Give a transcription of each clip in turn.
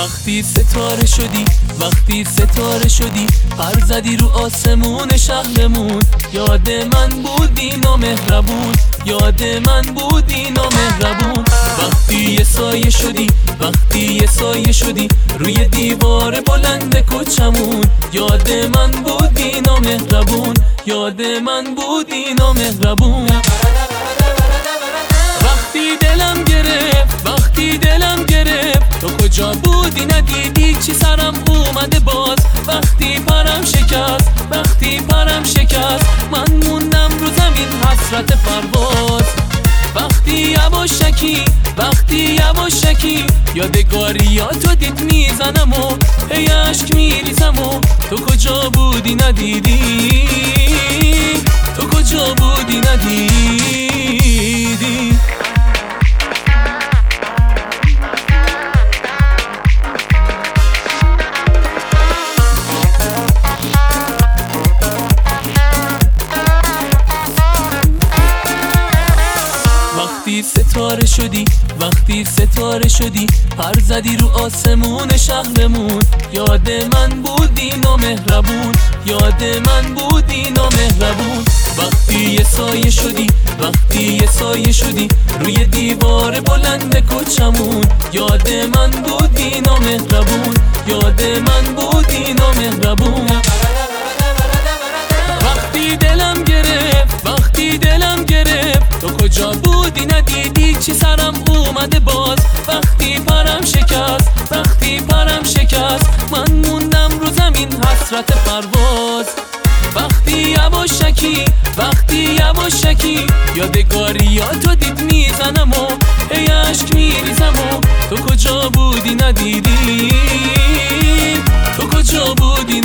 وقتی ستاره شدی، وقتی ستاره شدی، پر زدی رو آسمون شهرمون. یاد من بودی نامهربون، یاد من بودی نامهربون. وقتی یه سایه شدی، وقتی یه سایه شدی روی دیوار بلند کوچمون. یاد من بودی نامهربون، یاد من بودی نامهربون. وقتی دلم گرفت، وقتی دلم گرفت، تو کجا بودی ندیدی چی سرم اومده باز. وقتی پرم شکست، وقتی پرم شکست، من موندم رو زمین حسرت پرواز. وقتی یواشکی، وقتی یواشکی، یادگاریاتو دید میزنم و هی اشک میریزم و تو کجا بودی ندیدی، تو کجا بودی ندیدی. وقتی ستاره شدی، وقتی ستاره شدی، پر زدی رو آسمون شهرمون. یاد من بودی نامهربون، یاد من بودی نامهربون. وقتی یه سایه شدی، وقتی یه سایه شدی روی دیوار بلند کوچمون. یاد من بودی نامهربون، یاد من بودی نامهربون. وقتی دلم گرفت، وقتی دلم گرفت، تو کجا بودی ندیدی چی سرم اومده باز. وقتی پرم شکست، وقتی پرم شکست، من موندم رو زمین حسرت پرواز. وقتی یواشکی، وقتی یواشکی، یادگاریاتو دید میزنم و هی اشک میریزم و تو کجا بودی ندیدی، تو کجا بودی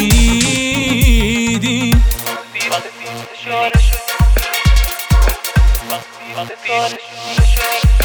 ندیدی. وقتی ستاره شدی، وقتی ستاره شدی